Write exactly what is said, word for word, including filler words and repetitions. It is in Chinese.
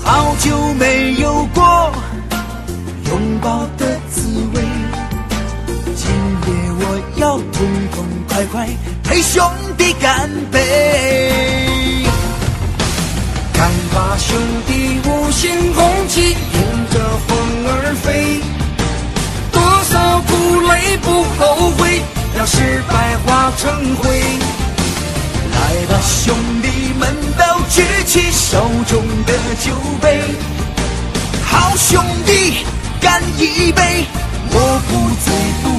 好久没有过拥抱的滋味，今夜我要痛痛快快陪兄弟干杯。看吧兄弟，五星红旗迎着风儿飞，多少苦累不后悔，让失败化成灰。来吧兄弟们，都举起手中的酒杯，好兄弟干一杯，我不醉不